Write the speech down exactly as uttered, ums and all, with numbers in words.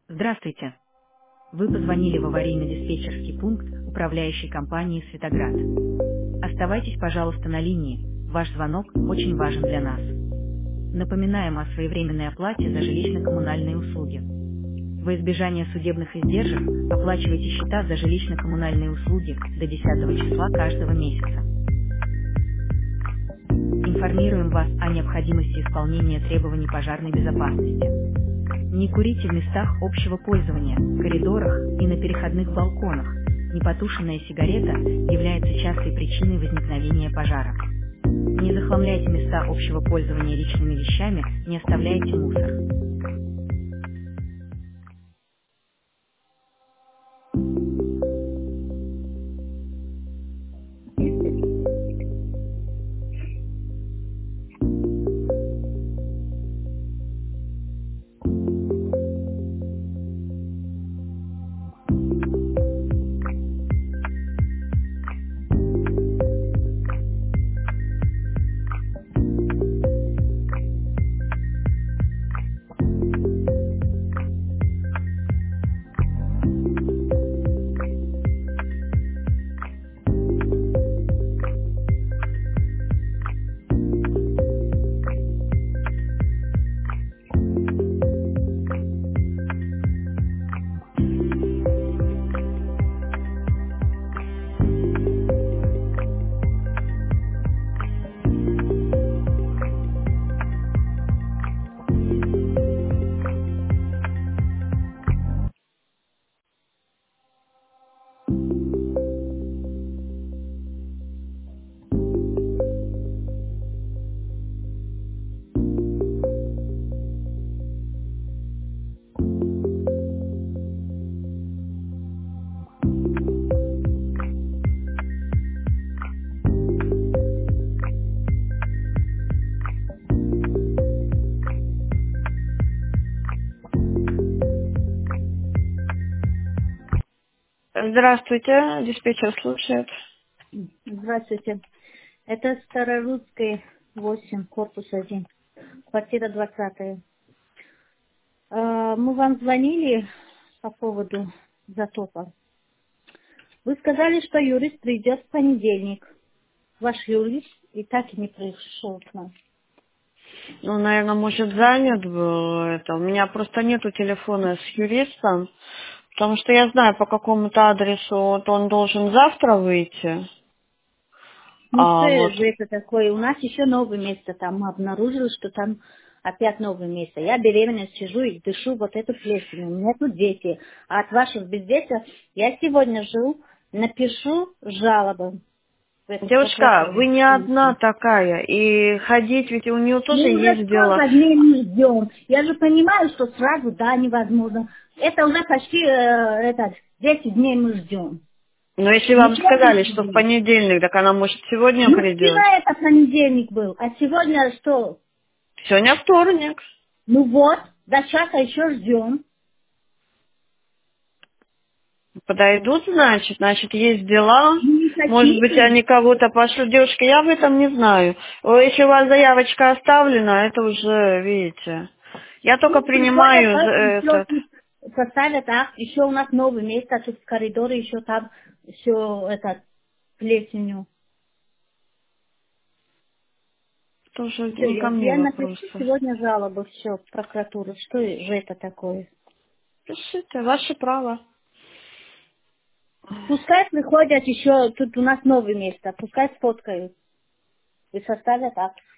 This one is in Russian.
Здравствуйте. Вы позвонили в аварийно-диспетчерский пункт управляющей компании «Светоград». Оставайтесь, пожалуйста, на линии. Ваш звонок очень важен для нас. Напоминаем о своевременной оплате за жилищно-коммунальные услуги. Во избежание судебных издержек оплачивайте счета за жилищно-коммунальные услуги до десятого числа каждого месяца. Информируем вас о необходимости исполнения требований пожарной безопасности. Не курите в местах общего пользования, коридорах и на переходных балконах. Непотушенная сигарета является частой причиной возникновения пожара. Не захламляйте места общего пользования личными вещами, не оставляйте мусор. Здравствуйте, диспетчер слушает. Здравствуйте. Это Старорусская, восемь, корпус один, квартира двадцатая. Э, Мы вам звонили по поводу затопа. Вы сказали, что юрист придет в понедельник. Ваш юрист и так и не пришел к нам. Ну, наверное, может, занят был это. У меня просто нету телефона с юристом, потому что я знаю, по какому-то адресу вот он должен завтра выйти. Ну А что вот, же это такое? У нас еще новое место там. Мы обнаружили, что там опять новое место. Я беременна сижу и дышу вот эту плесень. У меня тут дети. А от ваших бездетия я сегодня жил, напишу жалобу в эту девушка, прокуратуру. вы не одна такая, и ходить, ведь у нее тоже Мы уже есть дело. сколько дней не ждем. Я же понимаю, что сразу, да, невозможно. Это уже почти э, это, десять дней мы ждем. Но если Не вам сказали, следующий что в день. понедельник, так она, может, сегодня Ну, придет. вчера это понедельник был, а сегодня что? Сегодня вторник. Ну вот, до часа еще ждем. Подойдут, значит, значит, есть дела. Ну, не Может быть, хотите? они кого-то пошлют. Девушка, я в этом не знаю. О, если у вас заявочка оставлена, это уже, видите. Я только Пусть приходят, принимаю за а еще этот. тут составят акт, еще у нас новое место, тут в коридоре еще там все это плесенью. Тоже Все, не я, ко мне я напишу вопросы. сегодня жалобу все в прокуратуру. Что же это такое? Пишите, ваше право. Пускай приходят еще, тут у нас новое место, пускай сфоткают и составят акт.